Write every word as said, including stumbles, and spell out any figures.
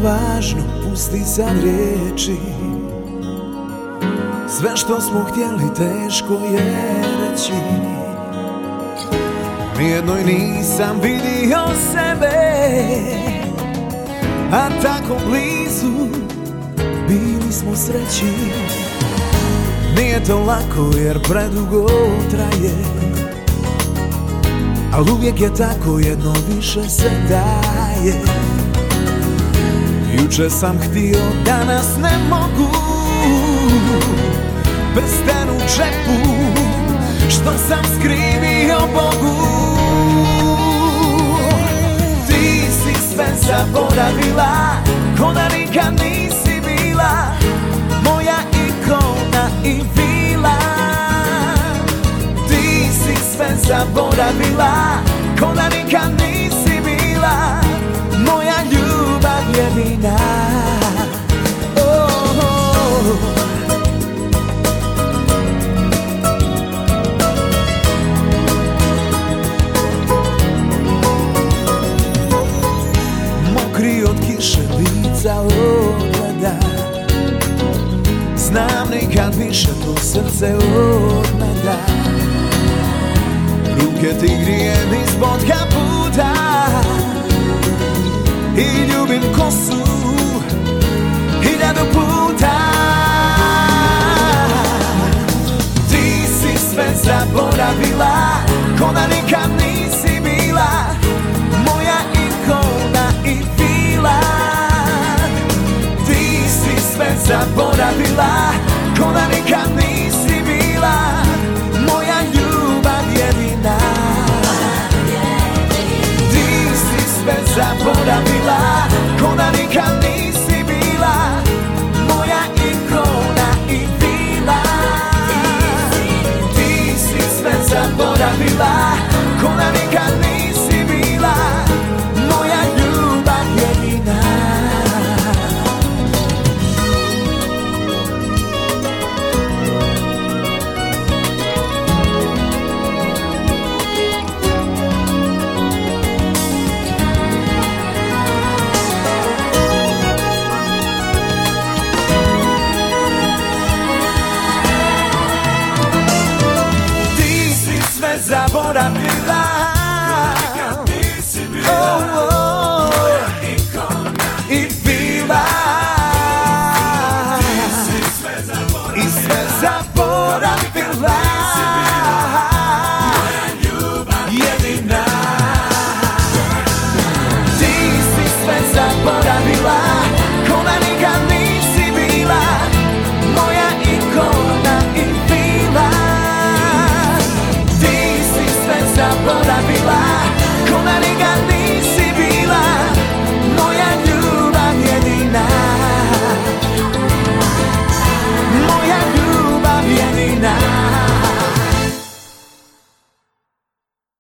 važno, pusti sad riječi. Sve što smo htjeli teško je reći. Nijednoj nisam vidio sebe, a tako blizu bili smo sreći. Nije to lako jer predugo traje, al uvijek je tako, jedno više se daje. Juče sam htio, danas ne mogu, prsten u džepu, što sam skrivio Bogu. Ti si sve zaboravila, ko da nikad nisi bila moja ikona i vila. Ti si sve zaboravila, ko da nikad nisi bila moja ljubav jedina. Oh, oh. Mokri od kiše lica ogleda, znam nikad više to srce odmeda. Ruke ti grijem ispod kaputa i ljubim kosu hiljadu puta. Ti si sve zaboravila, ko da nikad nisi bila moja ikona i vila. Ti si sve zaboravila, ko da nikad nisi bila moja ljubav jedina. Ti si sve zaboravila, ko da nikad nisi bila moja ikona i vila. Ti si sve zaboravila, ko da nikad nisi bila moja ljubav jedina. Zaboravila, oh, oh, i vila, i sve zaboravila.